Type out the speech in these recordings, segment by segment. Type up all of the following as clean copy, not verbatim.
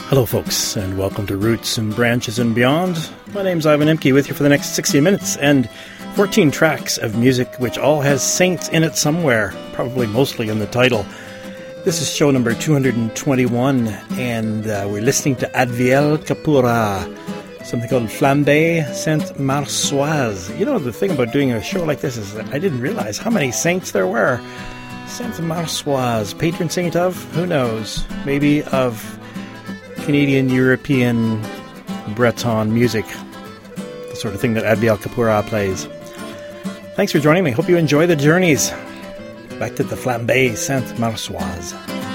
Hello folks, and welcome to Roots and Branches and Beyond. My name's Ivan Emke with you for the next 60 minutes and 14 tracks of music which all has saints in it somewhere, probably mostly in the title. This is show number 221, and we're listening to Adviel Kapura, something called Flambée Sainte-Marsoise. You know, the thing about doing a show like this is that I didn't realize how many saints there were. Sainte-Marsoise, patron saint of, who knows, maybe of Canadian, European, Breton music, the sort of thing that Adviel Kapura plays. Thanks for joining me. Hope you enjoy the journeys. Back to the Flambée Sainte-Marsoise.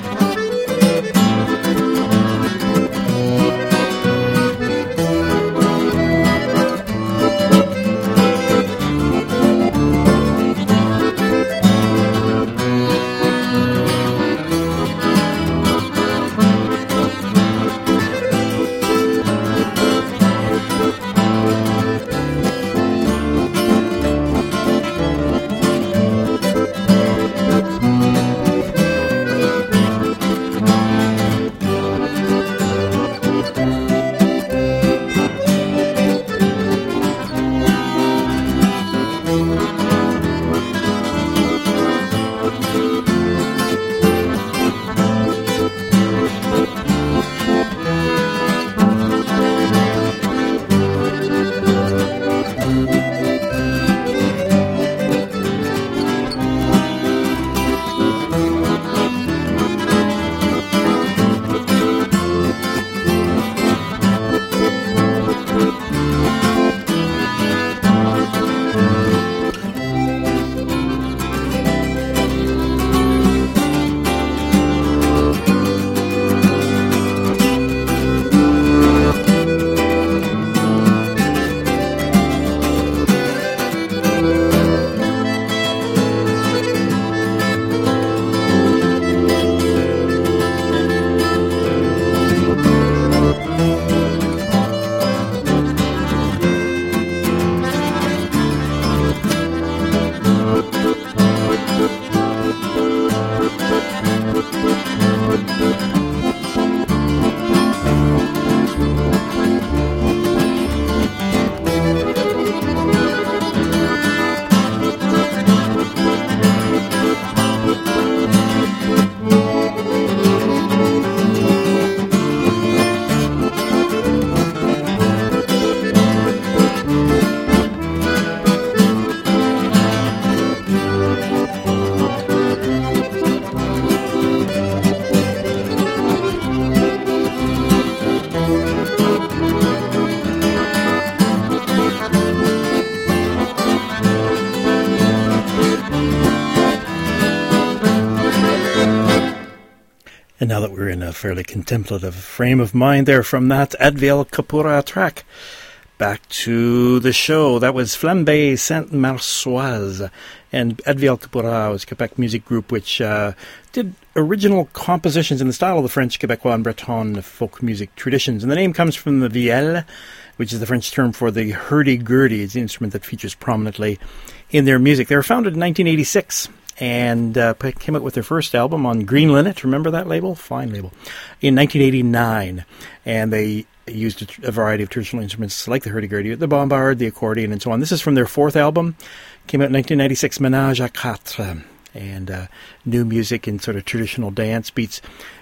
And now that we're in a fairly contemplative frame of mind there from that Adviel Kapura track, back to the show. That was Flambée Sainte-Marsoise. And Adviel Kapura was a Quebec music group which did original compositions in the style of the French, Quebecois, and Breton folk music traditions. And the name comes from the vielle, which is the French term for the hurdy-gurdy. It's an instrument that features prominently in their music. They were founded in 1986. And came out with their first album on Green Linnet. Remember that label? Fine label. In 1989. And they used a variety of traditional instruments like the hurdy-gurdy, the bombard, the accordion, and so on. This is from their fourth album. Came out in 1996, Ménage à Quatre. And new music and sort of traditional dance beats.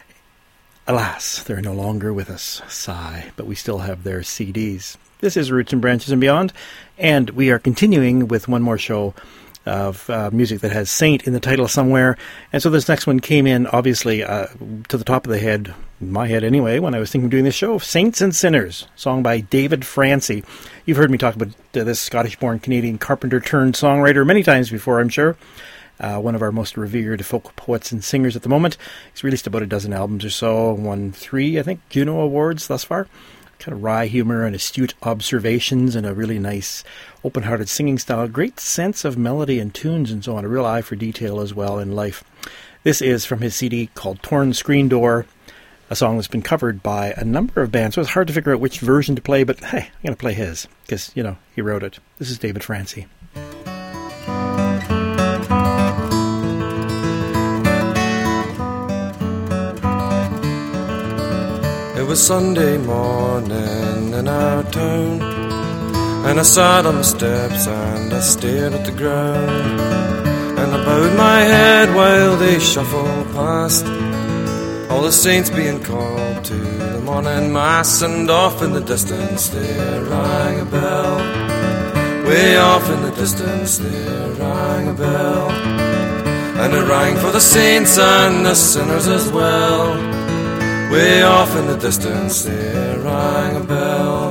Alas, they're no longer with us. Sigh. But we still have their CDs. This is Roots and Branches and Beyond. And we are continuing with one more show of music that has Saint in the title somewhere. And so this next one came in, obviously, to the top of the head, my head anyway, when I was thinking of doing this show, Saints and Sinners, song by David Francie. You've heard me talk about this Scottish-born Canadian carpenter-turned-songwriter many times before, I'm sure. One of our most revered folk poets and singers at the moment. He's released about a dozen albums or so, won 3, I think, Juno Awards thus far. Kind of wry humor and astute observations and a really nice open-hearted singing style. Great sense of melody and tunes and so on. A real eye for detail as well in life. This is from his CD called Torn Screen Door, a song that's been covered by a number of bands. So it's hard to figure out which version to play, but hey, I'm going to play his because, you know, he wrote it. This is David Francie. was Sunday morning in our town, and I sat on the steps and I stared at the ground, and I bowed my head while they shuffled past, all the saints being called to the morning mass. And off in the distance there rang a bell, way off in the distance there rang a bell, and it rang for the saints and the sinners as well. Way off in the distance there rang a bell.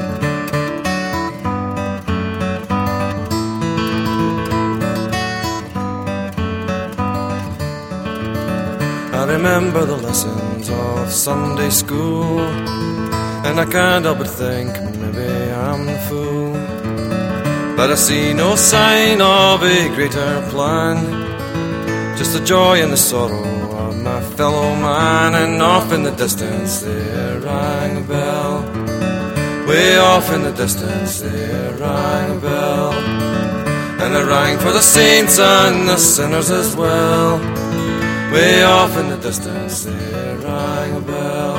I remember the lessons of Sunday school, and I can't help but think maybe I'm the fool, but I see no sign of a greater plan, just the joy and the sorrow of my fellow man. And off in the distance there rang a bell, way off in the distance there rang a bell, and it rang for the saints and the sinners as well. Way off in the distance there rang a bell.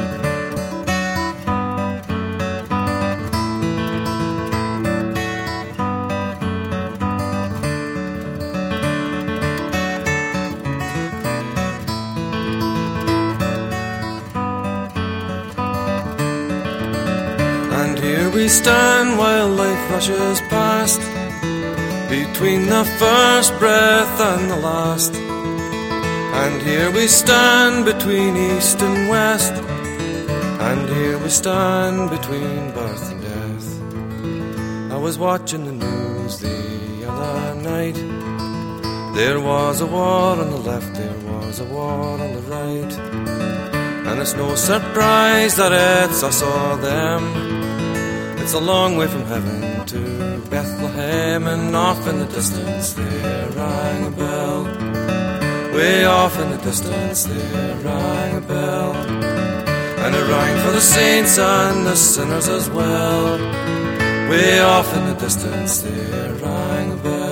And here we stand while life rushes past, between the first breath and the last. And here we stand between east and west, and here we stand between birth and death. I was watching the news the other night. There was a war on the left, there was a war on the right, and it's no surprise that it's us or them. It's a long way from heaven to Bethlehem. And off in the distance there rang a bell, way off in the distance there rang a bell, and it rang for the saints and the sinners as well. Way off in the distance there rang a bell.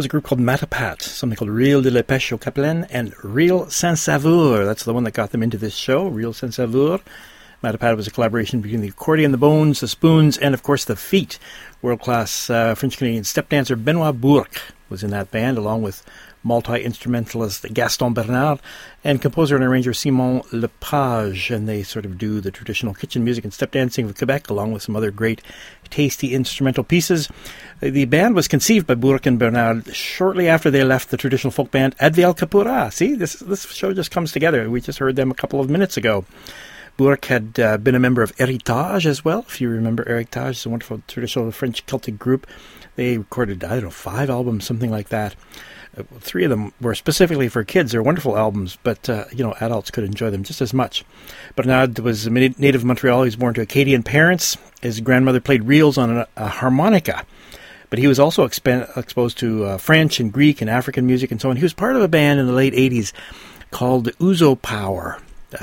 a group called Matapat, something called Reel de la Pêche au Capelain, and Reel Sans Savour. That's the one that got them into this show, Reel Sans Savour. Matapat was a collaboration between the accordion, the bones, the spoons, and of course the feet. World-class French-Canadian step dancer Benoit Bourque was in that band, along with multi-instrumentalist Gaston Bernard and composer and arranger Simon Lepage, and they sort of do the traditional kitchen music and step dancing of Quebec, along with some other great tasty instrumental pieces. The band was conceived by Bourque and Bernard shortly after they left the traditional folk band Adviel Kapura. See, this show just comes together. We just heard them a couple of minutes ago. Bourque had been a member of Héritage as well. If you remember Héritage, it's a wonderful traditional French Celtic group. They recorded, 5 albums, something like that. 3 of them were specifically for kids. They're wonderful albums, but adults could enjoy them just as much. Bernard was a native of Montreal. He was born to Acadian parents. His grandmother played reels on a harmonica, but he was also exposed to French and Greek and African music and so on. He was part of a band in the late 80s called Ouzo Power.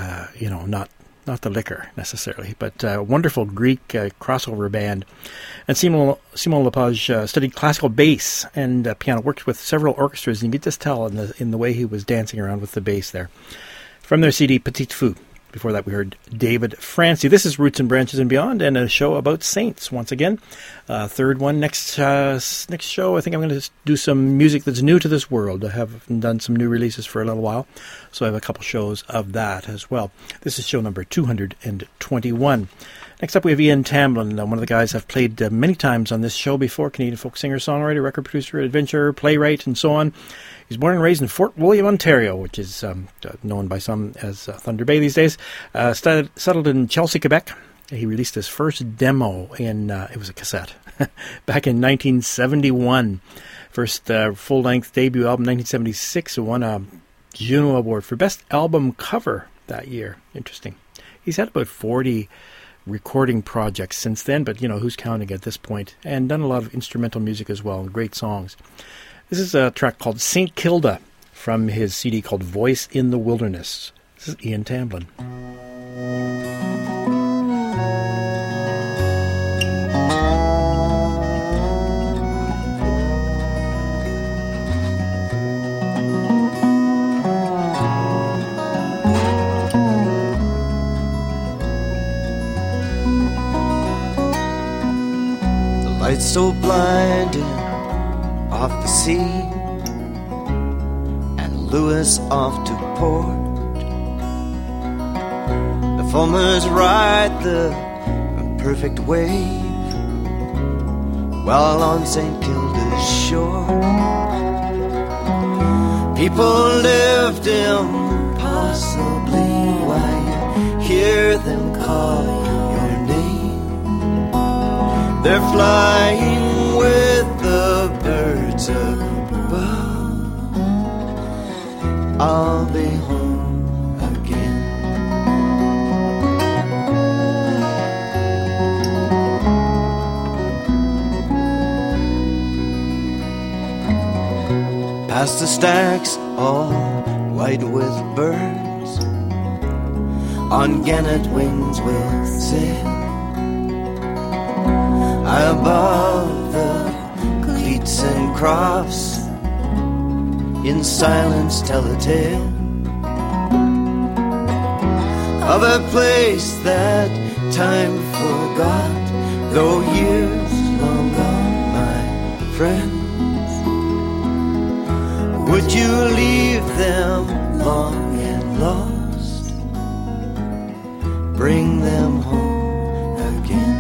Not the liquor necessarily, but a wonderful Greek crossover band. And Simon Lepage studied classical bass and piano, worked with several orchestras, and you could just tell in the way he was dancing around with the bass there. From their CD, Petit Fou. Before that, we heard David Francie. This is Roots and Branches and Beyond, and a show about saints once again. Third one next show. I think I'm going to do some music that's new to this world. I haven't done some new releases for a little while, so I have a couple shows of that as well. This is show number 221. Next up, we have Ian Tamblyn, one of the guys I've played many times on this show before. Canadian folk singer, songwriter, record producer, adventurer, playwright, and so on. He's born and raised in Fort William, Ontario, which is known by some as Thunder Bay these days. Settled in Chelsea, Quebec. He released his first demo it was a cassette, back in 1971. First full-length debut album, 1976, won a Juno Award for Best Album Cover that year. Interesting. He's had about 40 recording projects since then, but who's counting at this point? And done a lot of instrumental music as well, great songs. This is a track called St. Kilda from his CD called Voice in the Wilderness. This is Ian Tamblyn. The light's so blinding off the sea, and Lewis off to port. The foamers ride the perfect wave, while on St. Kilda's shore people lived impossibly while you hear them call your name. They're flying with the birds above. I'll be home again. Past the stacks all white with birds, on gannet wings we'll sail. High above the cleats and crofts, in silence tell a tale of a place that time forgot, though years long gone, my friends. Would you leave them long and lost? Bring them home again.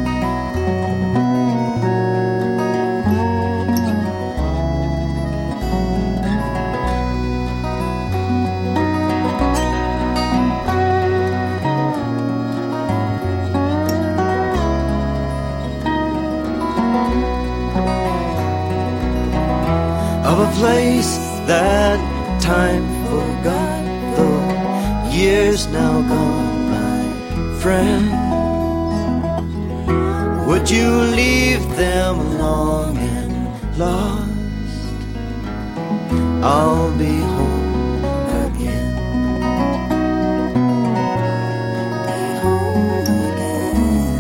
Of a place that time forgot, though years now gone, my friend. Would you leave them long and lost? I'll be home again. Be home again.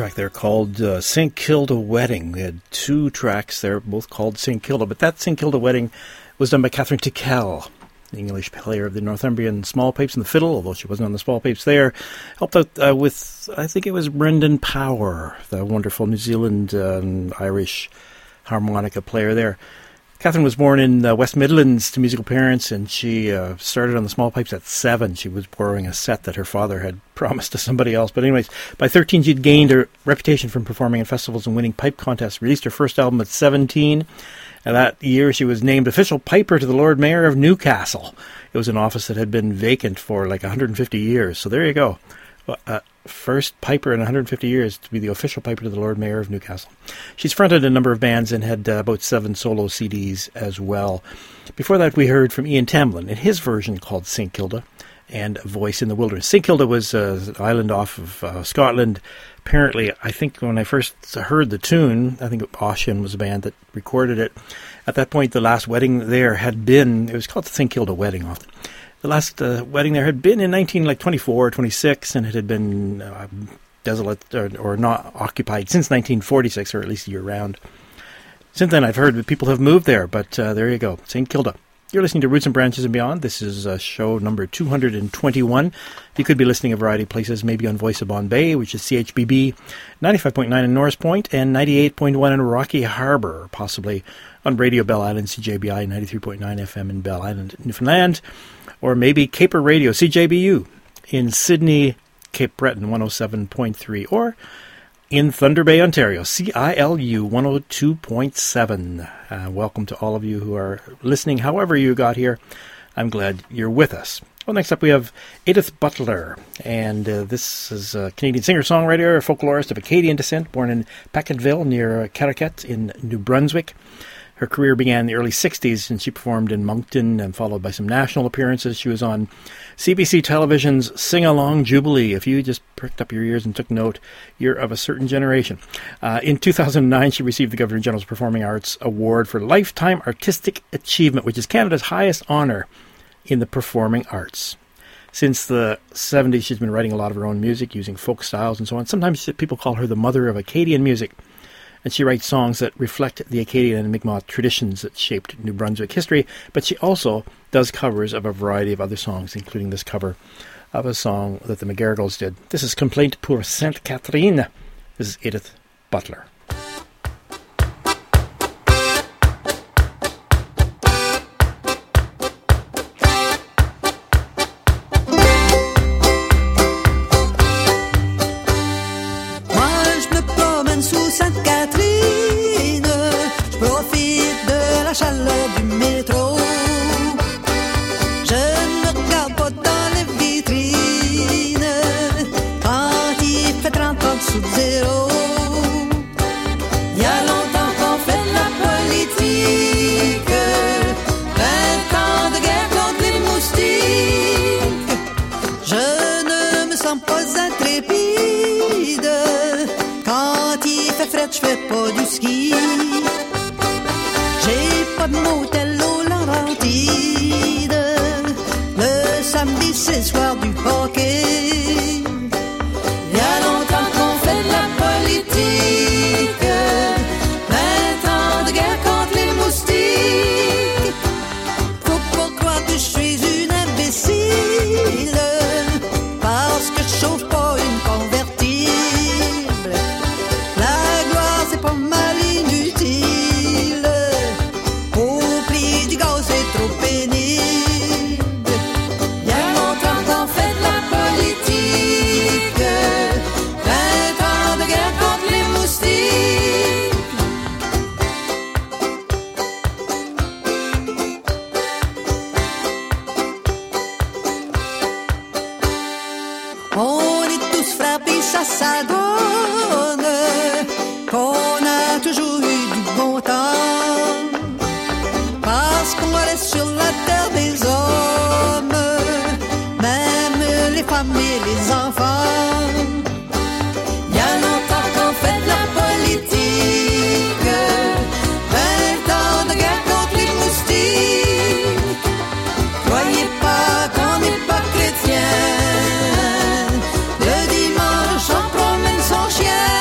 track there called St. Kilda Wedding. We had two tracks there, both called St. Kilda, but that St. Kilda Wedding was done by Catherine Tickell, the English player of the Northumbrian small pipes and the fiddle, although she wasn't on the small pipes there. Helped out with, I think it was Brendan Power, the wonderful New Zealand Irish harmonica player there. Catherine was born in the West Midlands to musical parents, and she started on the small pipes at 7. She was borrowing a set that her father had promised to somebody else. But anyways, by 13, she'd gained a reputation from performing in festivals and winning pipe contests. Released her first album at 17. And that year, she was named official piper to the Lord Mayor of Newcastle. It was an office that had been vacant for like 150 years. So there you go. First piper in 150 years to be the official piper to the Lord Mayor of Newcastle. She's fronted a number of bands and had about 7 solo CDs as well. Before that, we heard from Ian Tamlin in his version called St. Kilda and Voice in the Wilderness. St. Kilda was an island off of Scotland. Apparently, I think when I first heard the tune, I think Ossian was a band that recorded it. At that point, the last wedding there had been, it was called the St. Kilda Wedding often. The last wedding there had been in 1924 or 26, and it had been desolate or not occupied since 1946, or at least year-round. Since then, I've heard that people have moved there, but there you go, St. Kilda. You're listening to Roots and Branches and Beyond. This is show number 221. You could be listening a variety of places, maybe on Voice of Bombay, which is CHBB 95.9 in Norris Point and 98.1 in Rocky Harbour, possibly on Radio Bell Island, CJBI 93.9 FM in Bell Island, Newfoundland, or maybe Caper Radio, CJBU, in Sydney, Cape Breton 107.3, or in Thunder Bay, Ontario, CILU 102.7. Welcome to all of you who are listening, however you got here. I'm glad you're with us. Well, next up we have Edith Butler, and this is a Canadian singer-songwriter, folklorist of Acadian descent, born in Packetville near Caracat in New Brunswick. Her career began in the early 60s, and she performed in Moncton and followed by some national appearances. She was on CBC Television's Sing Along Jubilee. If you just pricked up your ears and took note, you're of a certain generation. In 2009, she received the Governor-General's Performing Arts Award for Lifetime Artistic Achievement, which is Canada's highest honour in the performing arts. Since the 70s, she's been writing a lot of her own music, using folk styles and so on. Sometimes people call her the mother of Acadian music. And she writes songs that reflect the Acadian and Mi'kmaq traditions that shaped New Brunswick history, but she also does covers of a variety of other songs, including this cover of a song that the McGarrigles did. This is Complaint pour Sainte Catherine. This is Edith Butler. Le dimanche, on promène son chien.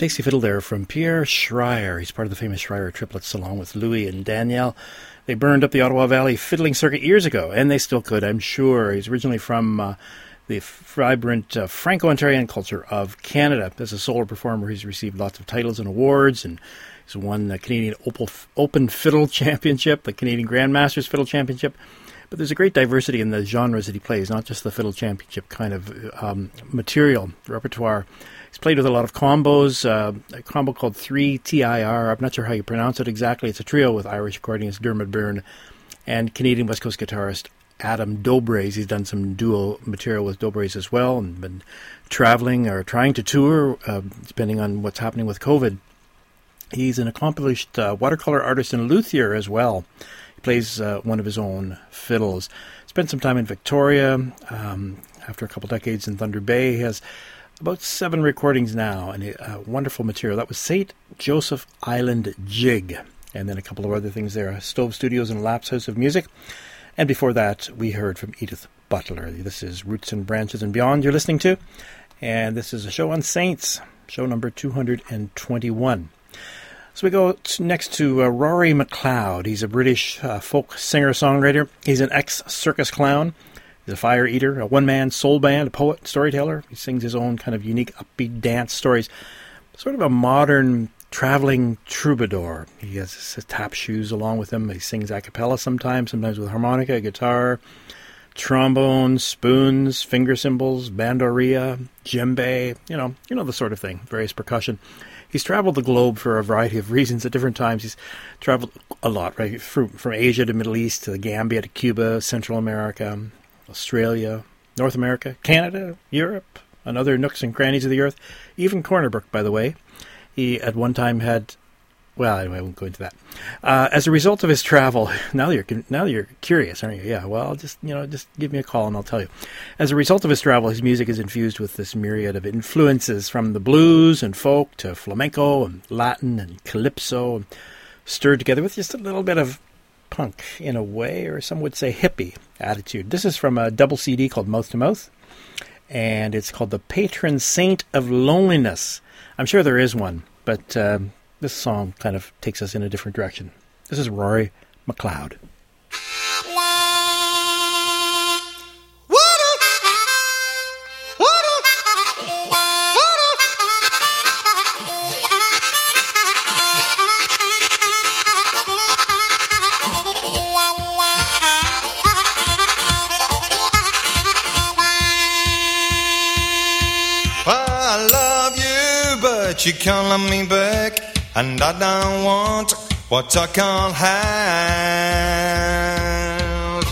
tasty fiddle there from Pierre Schreier. He's part of the famous Schreier triplets along with Louis and Danielle. They burned up the Ottawa Valley fiddling circuit years ago, and they still could, I'm sure. He's originally from the vibrant Franco-Ontarian culture of Canada. As a solo performer, he's received lots of titles and awards, and he's won the Canadian Open Fiddle Championship, the Canadian Grandmasters Fiddle Championship. But there's a great diversity in the genres that he plays, not just the Fiddle Championship kind of material, repertoire. He's played with a lot of combos, a combo called 3TIR. I'm not sure how you pronounce it exactly. It's a trio with Irish accordionist Dermot Byrne and Canadian West Coast guitarist Adam Dobres. He's done some duo material with Dobres as well and been traveling or trying to tour, depending on what's happening with COVID. He's an accomplished watercolor artist and luthier as well. He plays one of his own fiddles. Spent some time in Victoria. After a couple decades in Thunder Bay, he has about 7 recordings now, and wonderful material. That was St. Joseph Island Jig, and then a couple of other things there, Stove Studios and Lap's House of Music. And before that, we heard from Edith Butler. This is Roots and Branches and Beyond you're listening to, and this is a show on Saints, show number 221. So we go next to Rory McLeod. He's a British folk singer-songwriter. He's an ex-circus clown. He's a fire eater, a one-man soul band, a poet, storyteller. He sings his own kind of unique upbeat dance stories. Sort of a modern traveling troubadour. He has his tap shoes along with him. He sings a cappella sometimes with harmonica, guitar, trombone, spoons, finger cymbals, bandoria, djembe, you know the sort of thing, various percussion. He's traveled the globe for a variety of reasons at different times. He's traveled a lot, right, from Asia to Middle East to the Gambia to Cuba, Central America, Australia, North America, Canada, Europe, and other nooks and crannies of the earth, even Cornerbrook, by the way. He at one time had, well, anyway, I won't go into that. As a result of his travel, now you're curious, aren't you? Yeah, well, just give me a call and I'll tell you. As a result of his travel, his music is infused with this myriad of influences, from the blues and folk to flamenco and Latin and calypso, and stirred together with just a little bit of punk in a way, or some would say hippie attitude. This is from a double CD called Mouth to Mouth, and it's called The Patron Saint of Loneliness. I'm sure there is one, but this song kind of takes us in a different direction. This is Rory McLeod. You can't love me back, and I don't want what I can't have.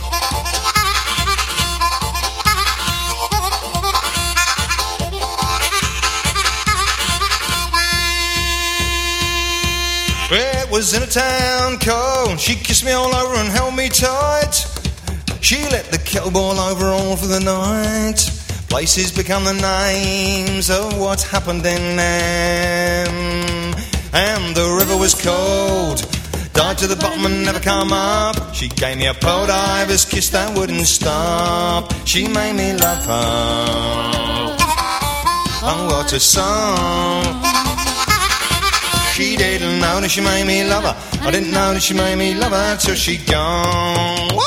It was in a town cold. She kissed me all over and held me tight. She let the kettle boil over all for the night. Places become the names of what happened in them. And the river was cold, died to the bottom and never come up. She gave me a Paul Divers kiss that wouldn't stop. She made me love her. Oh, what a song. She didn't know that she made me love her. I didn't know that she made me love her till she gone. Woo!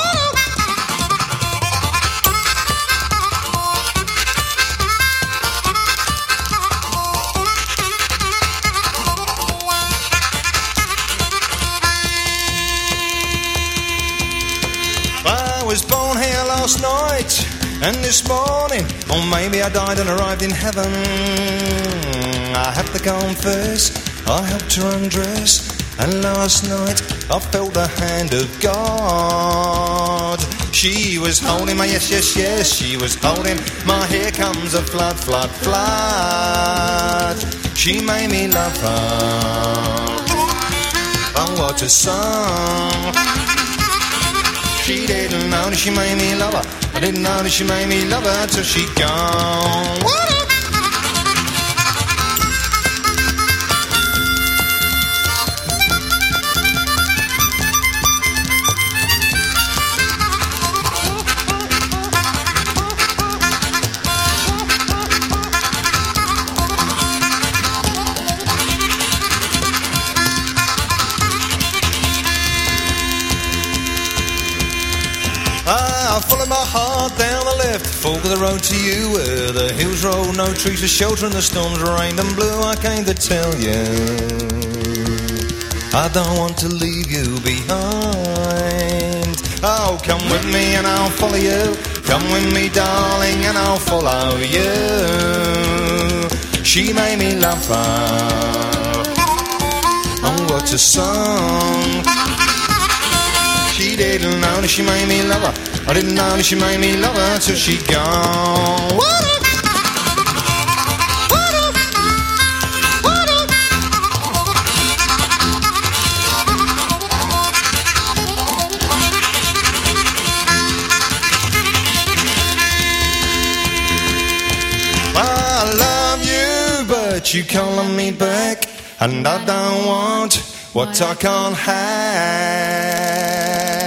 Last night and this morning, or maybe I died and arrived in heaven. I have to confess, I helped her undress, and last night I felt the hand of God. She was holding my yes, yes, yes, she was holding my here comes a flood, flood, flood. She made me love her. Oh, what a song. She didn't know that she made me love her. I didn't know that she made me love her till she gone. a heart down the left, fork of the road to you, where the hills roll, no trees to shelter, and the storms rained and blew. I came to tell you, I don't want to leave you behind. Oh, come with me and I'll follow you. Come with me, darling, and I'll follow you. She made me love her. Oh, what a song. She didn't know that she made me love her. I didn't know that she made me love her till she gone. You can't love me back, and I don't want what I can't have.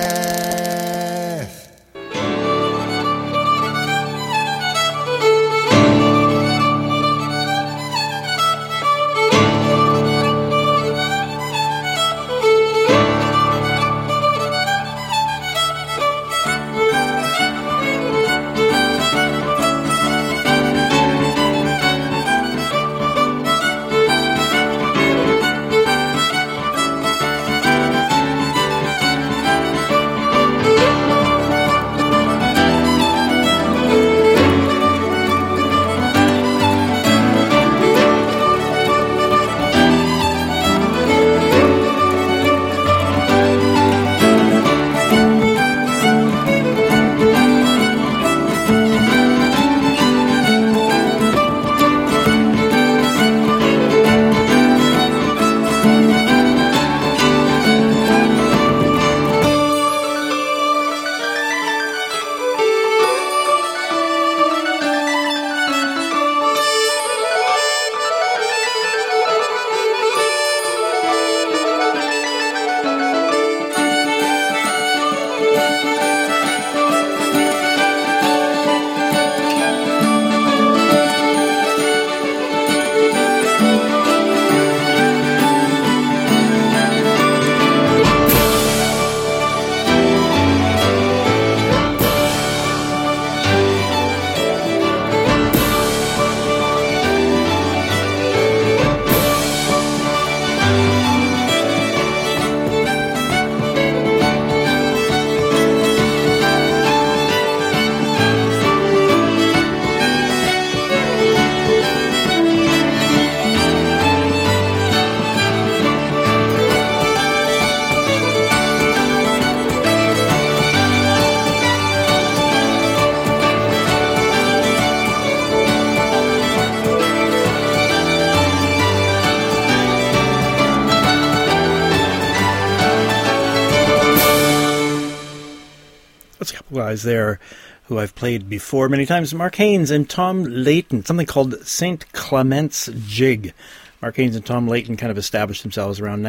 Guys there who I've played before many times, Mark Haynes and Tom Layton, something called St. Clement's Jig. Mark Haynes and Tom Layton kind of established themselves around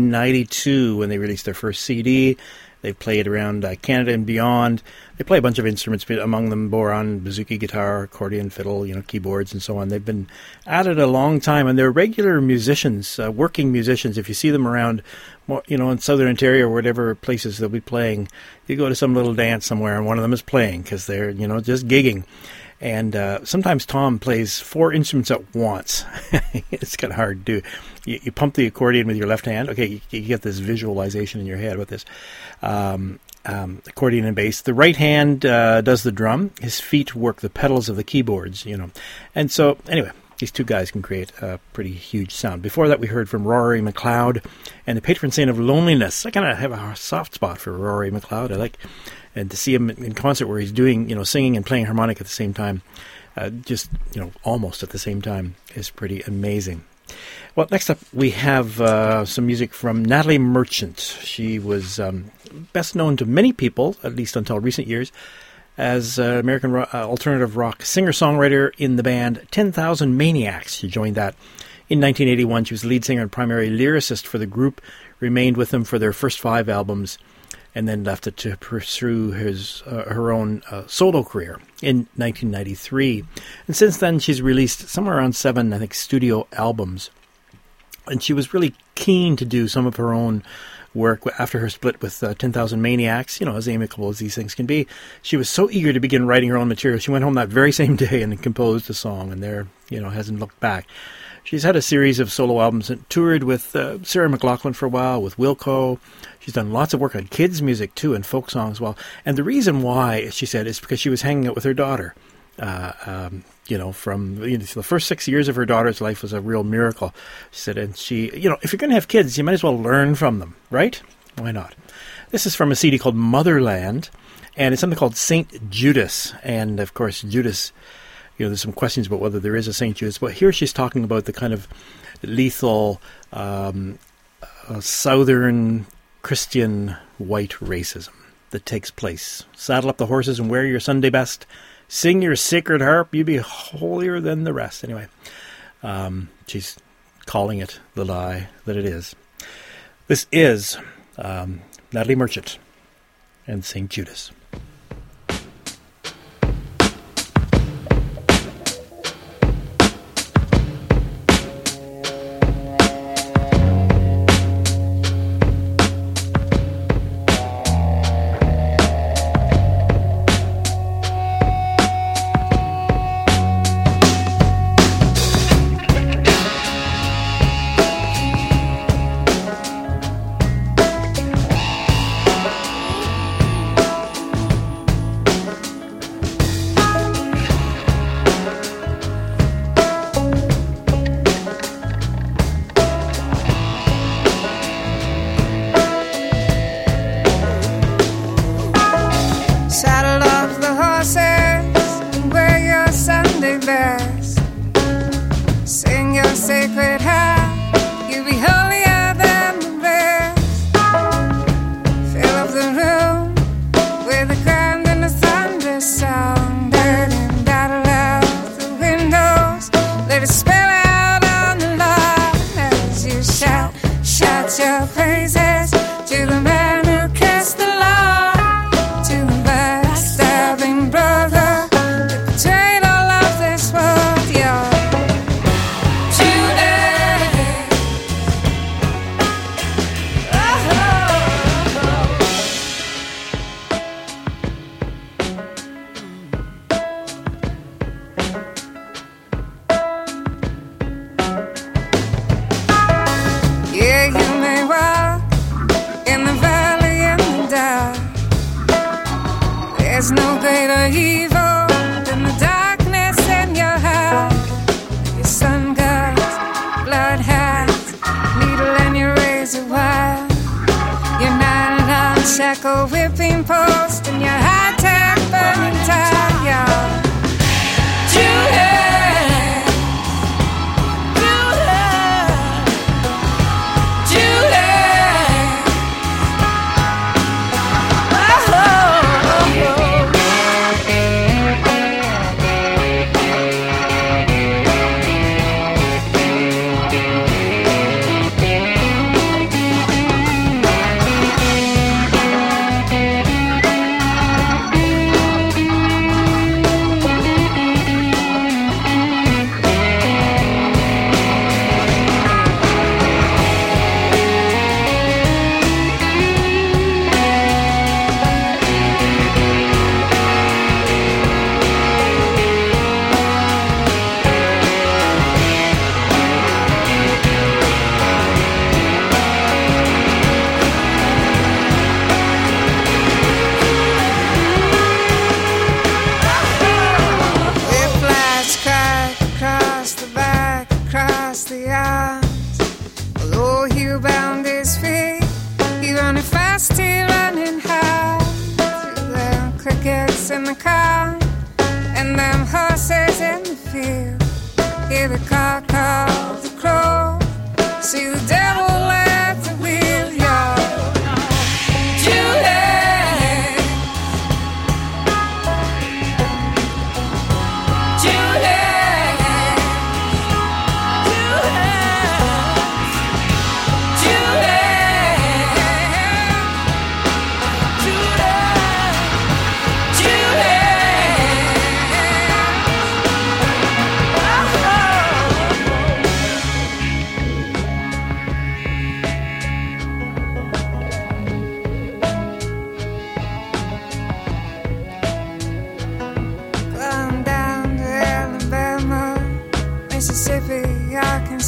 1992 when they released their first CD. They played around Canada and beyond. They play a bunch of instruments, among them boron, bouzouki, guitar, accordion, fiddle, keyboards, and so on. They've been at it a long time, and they're regular musicians, working musicians. If you see them around, in Southern Ontario or whatever places they'll be playing, you go to some little dance somewhere, and one of them is playing because they're, just gigging. And sometimes Tom plays 4 instruments at once. It's kind of hard to do. You pump the accordion with your left hand. Okay, you get this visualization in your head with this. Accordion and bass. The right hand does the drum. His feet work the pedals of the keyboards, And so, anyway, these two guys can create a pretty huge sound. Before that, we heard from Rory McLeod and the patron saint of loneliness. I kind of have a soft spot for Rory McLeod. I like... And to see him in concert where he's doing, singing and playing harmonic at the same time, almost at the same time, is pretty amazing. Well, next up we have some music from Natalie Merchant. She was best known to many people, at least until recent years, as American alternative rock singer-songwriter in the band 10,000 Maniacs. She joined that in 1981. She was the lead singer and primary lyricist for the group, remained with them for their first 5 albums, and then left it to pursue her own solo career in 1993. And since then, she's released somewhere around 7, I think, studio albums. And she was really keen to do some of her own work after her split with 10,000 Maniacs, as amicable as these things can be. She was so eager to begin writing her own material. She went home that very same day and composed a song, and there, hasn't looked back. She's had a series of solo albums and toured with Sarah McLachlan for a while, with Wilco. She's done lots of work on kids' music, too, and folk songs as well. And the reason why, she said, is because she was hanging out with her daughter. From the first 6 years of her daughter's life was a real miracle. She said, and she, if you're going to have kids, you might as well learn from them, right? Why not? This is from a CD called Motherland, and it's something called St. Judas. And, of course, Judas, there's some questions about whether there is a St. Judas, but here she's talking about the kind of lethal Southern Christian white racism that takes place. Saddle up the horses and wear your Sunday best. Sing your sacred harp, you be holier than the rest. Anyway, she's calling it the lie that it is. This is Natalie Merchant and St. Judas.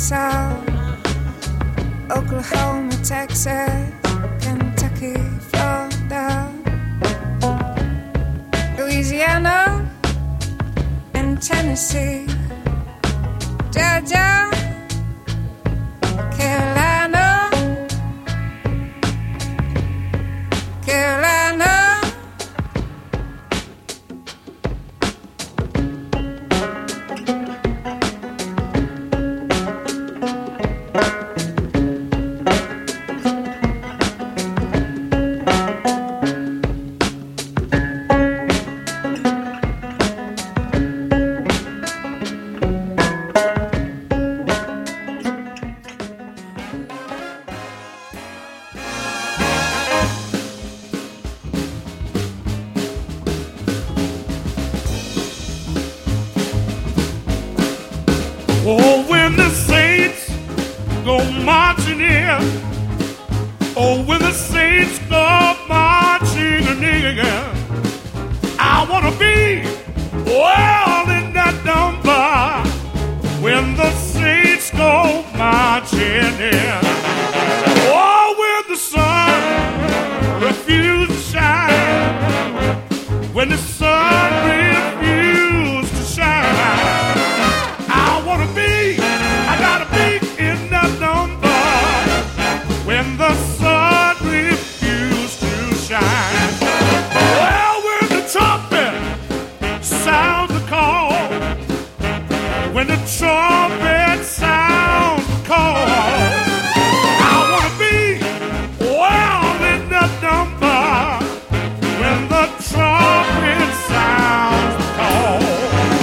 Arkansas, Oklahoma, Texas, Kentucky, Florida, Louisiana, and Tennessee, Georgia, Carolina, Carolina. Oh, when the saints go marching in. Oh, when the saints go marching in. I want to be well in that number. When the saints go marching in. Oh, when the sun refuses to shine. When the sun refuses to shine. I gotta be in that number when the sun refuses to shine. Well, when the trumpet sounds the call, when the trumpet sounds the call, I wanna be well in that number when the trumpet sounds the call.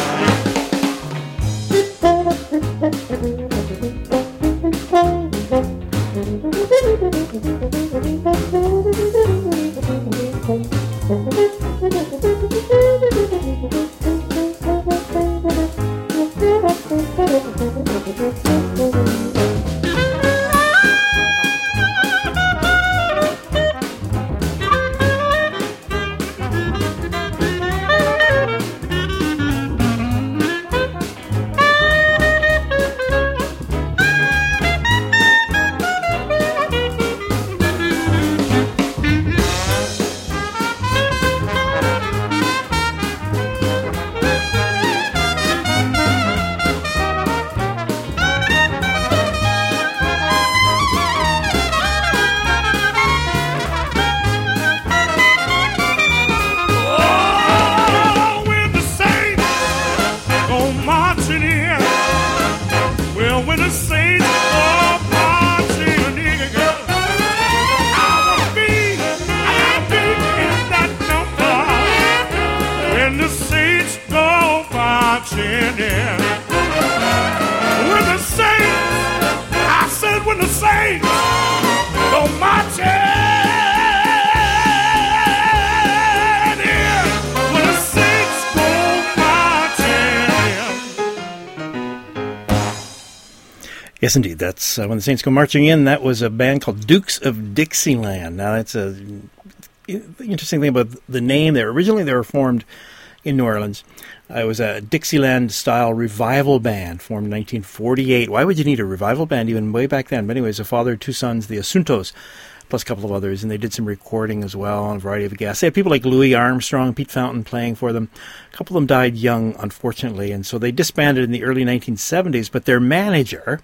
Yes, indeed. That's when the Saints go marching in. That was a band called Dukes of Dixieland. Now, that's a interesting thing about the name. Originally, they were formed in New Orleans. It was a Dixieland-style revival band formed in 1948. Why would you need a revival band even way back then? But anyways, a father, two sons, the Asuntos, plus a couple of others, and they did some recording as well on a variety of guests. They had people like Louis Armstrong, Pete Fountain playing for them. A couple of them died young, unfortunately, and so they disbanded in the early 1970s, but their manager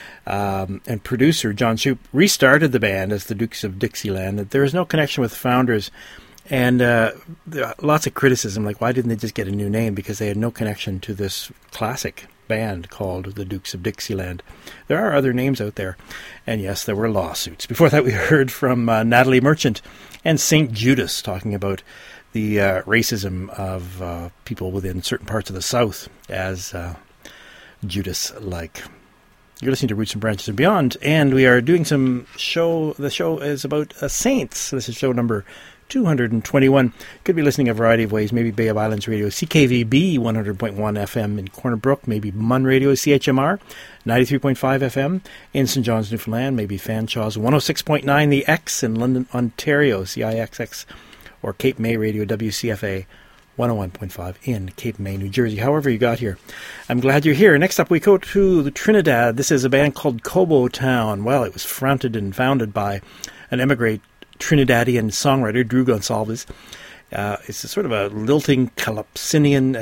and producer, John Shoup, restarted the band as the Dukes of Dixieland. There is no connection with the founders, and lots of criticism, like why didn't they just get a new name, because they had no connection to this classic band called the Dukes of Dixieland. There are other names out there, and yes, there were lawsuits. Before that, we heard from Natalie Merchant and St. Judas talking about the racism of people within certain parts of the South as Judas-like. You're listening to Roots and Branches and Beyond, and we are doing some show. The show is about saints. This is show number 221. Could be listening a variety of ways. Maybe Bay of Islands Radio, CKVB 100.1 FM in Corner Brook. Maybe Mun Radio, CHMR 93.5 FM in St. John's, Newfoundland. Maybe Fanshawe's 106.9 The X in London, Ontario, CIXX, or Cape May Radio, WCFA 101.5 in Cape May, New Jersey. However you got here, I'm glad you're here. Next up, we go to the Trinidad. This is a band called Cobo Town. Well, it was fronted and founded by an emigre Trinidadian songwriter, Drew Gonsalves. It's a sort of a lilting Calypsonian,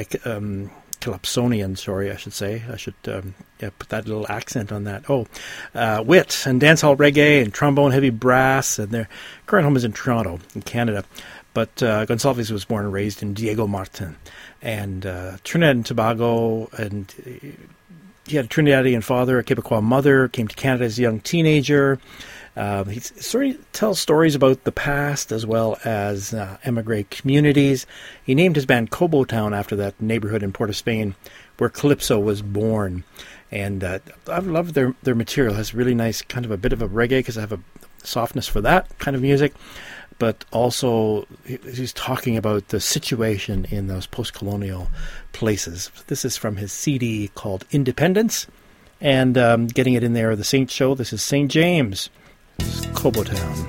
I should say. I should put that little accent on that. Wit and dancehall reggae and trombone heavy brass, and their current home is in Toronto, in Canada. But Gonsalves was born and raised in Diego Martin and Trinidad and Tobago, and he had a Trinidadian father, a Quebecois mother, came to Canada as a young teenager. He sort of tells stories about the past as well as emigre communities. He named his band Cobo Town after that neighborhood in Port of Spain where Calypso was born. And I've loved their material. It has really nice, kind of a bit of a reggae, because I have a softness for that kind of music. But also, he's talking about the situation in those post-colonial places. This is from his CD called Independence. And getting it in there, The Saint Show. This is St. James. Cobo Town.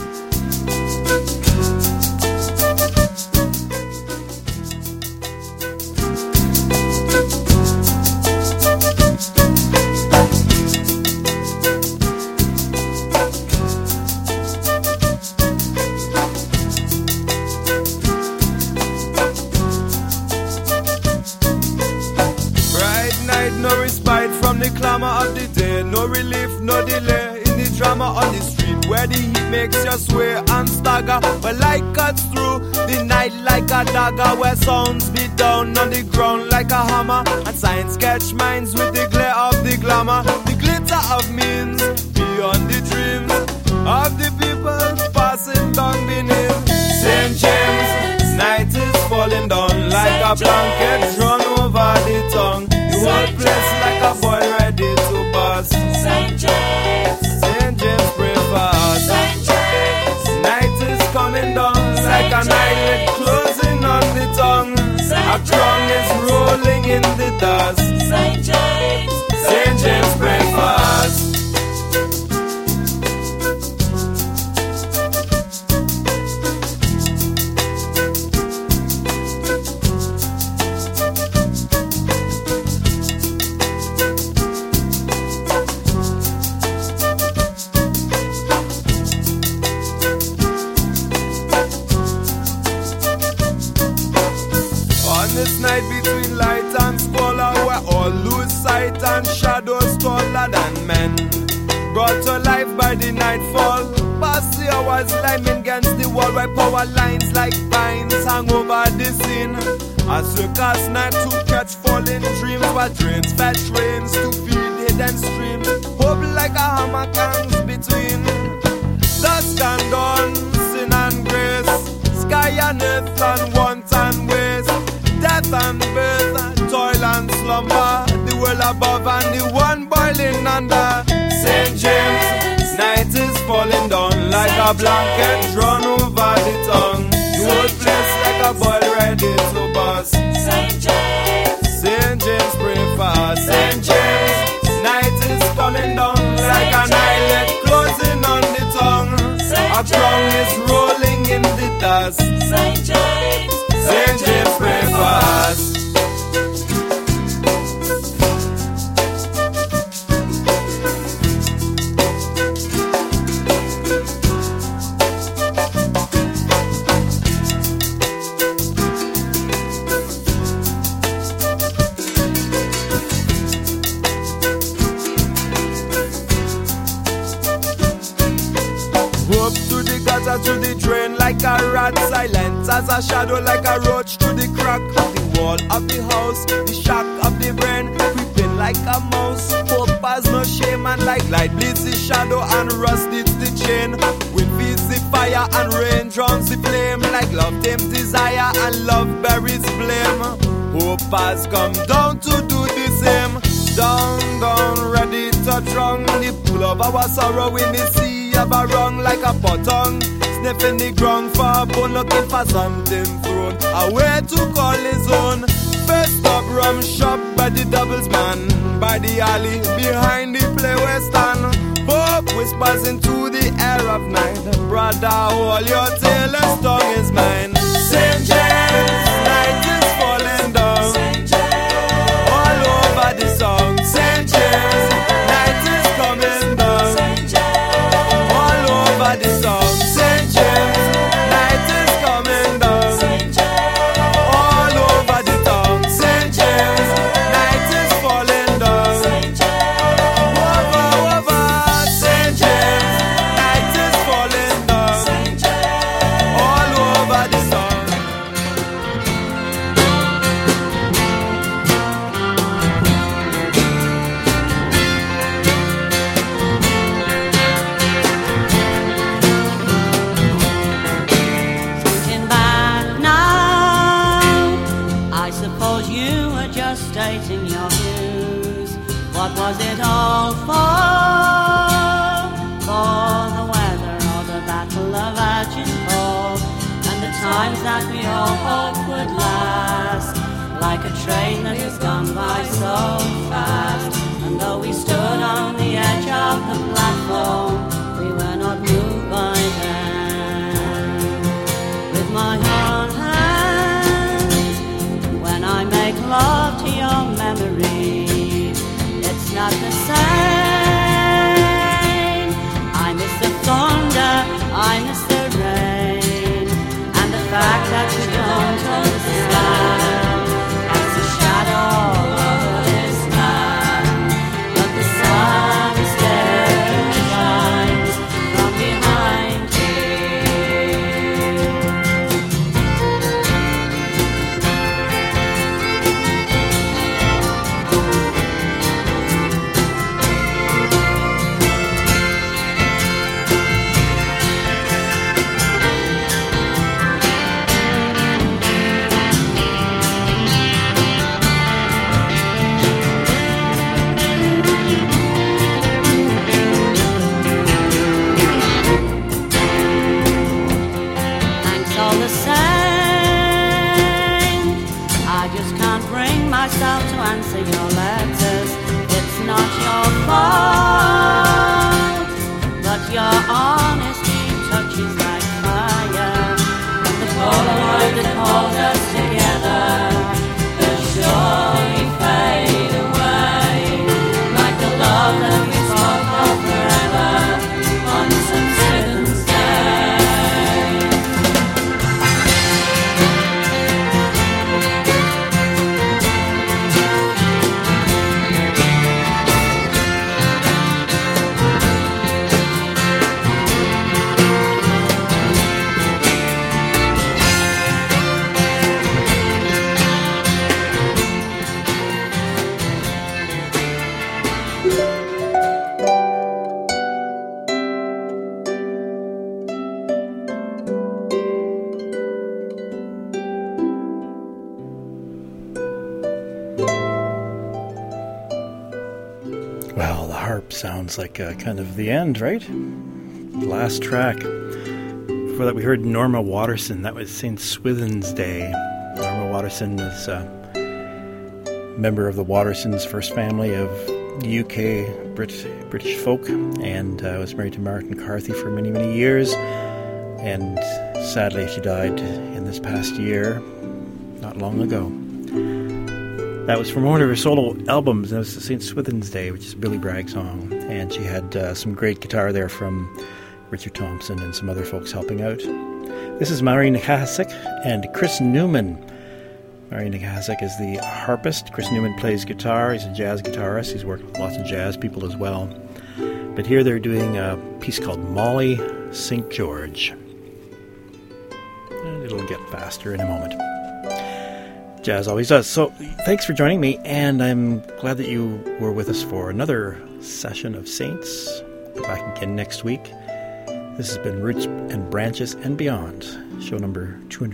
Bright night, no respite from the clamor of the day, no relief, no delay. Drama on the street where the heat makes you sway and stagger, where light cuts through the night like a dagger, where sounds beat down on the ground like a hammer, and science catch minds with the glare of the glamour, the glitter of means beyond the dreams of the people passing down beneath. St. James, night is falling down like a blanket drawn over the tongue, the whole place like a boy ready to bust. St. James, James, pray for us. Night is coming down like an eyelid closing on the tongue. A crown is rolling in the dust. St. James, pray for us. This night between light and squalor, where all lose sight and shadows taller than men, brought to life by the nightfall, past the hours liming against the wall, where power lines like vines hang over the scene. A circus night to catch falling dreams, while trains fetch rains to feed hidden streams. Hope like a hammer hangs between dusk and dawn, sin and grace, sky and earth and want and waste, death and birth and toil and slumber, the world above and the one boiling under. St. James, night is falling down like a blanket drawn over the tongue, the whole place like a boy ready to bust. St. James, pray for us. St. James, night is falling down like an eyelid closing on the tongue, a crown is rolling in the dust. St. James, pray for us. Hope to the gutter, to the drain like a rat, silent as a shadow like a roach to the crack of the wall of the house, the shack of the brain, creeping like a mouse. Hope has no shame, and like light bleeds the shadow and rust it's the chain. Wind feeds the fire and rain drowns the flame, like love tames desire and love buries blame. Hope has come down to do the same, down, down, ready to drown the pool of our sorrow in the sea of a wrong like a potong, sniffing the ground for a bone, looking for something thrown, a way to call his own. First stop rum shop by the doubles man, by the alley behind the playway stand. Hope whispers into the air of night, brother, hold your tail, as tongue is mine. St. James, night suppose you were just stating your views. What was it all for? For the weather or the Battle of Agincourt, and the times that we all hoped would last, like a train that has gone by so fast. And though we stood on the edge of the platform, we were not moved by them. With my own hands, when I make love to your memory, it's not the same. I miss the thunder, I miss the rain, and the fact that you don't understand. As a shadow over this land, but the sun still shines from behind myself to answer your letters. It's not your fault, but your honesty touches like fire. The Polaroid that holds us together will surely fade away, like the love that we spoke of forever on some Citizens' sounds like kind of the end, right? Last track. Before that we heard Norma Waterson. That was St. Swithin's Day. Norma Waterson is a member of the Watersons first family of UK British folk, and was married to Martin Carthy for many, many years. And sadly she died in this past year, not long ago. That was from one of her solo albums. That was St. Swithin's Day, which is a Billy Bragg song. And she had some great guitar there from Richard Thompson and some other folks helping out. This is Mary Nikasic and Chris Newman. Mary Nikasic is the harpist. Chris Newman plays guitar. He's a jazz guitarist. He's worked with lots of jazz people as well. But here they're doing a piece called Molly St. George. And it'll get faster in a moment. Jazz always does. So thanks for joining me, and I'm glad that you were with us for another session of Saints. Be back again next week. This has been Roots and Branches and Beyond, show number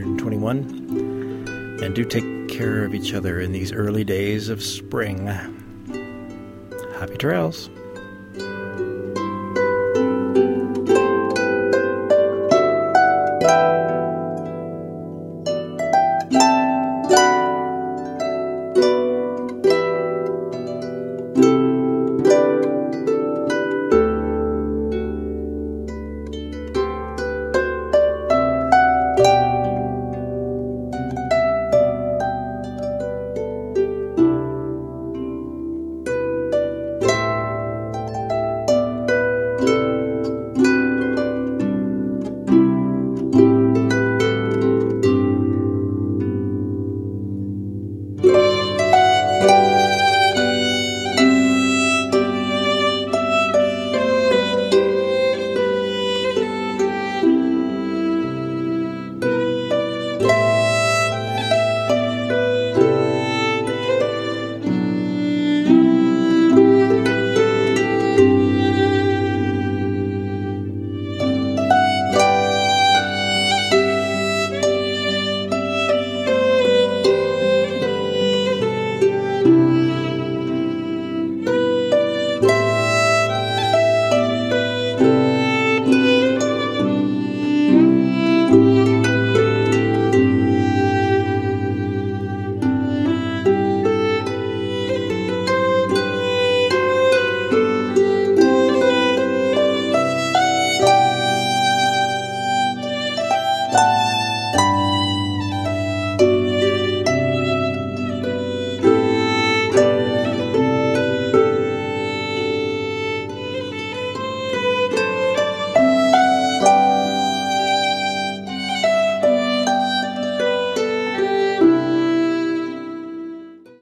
221. And do take care of each other in these early days of spring. Happy trails.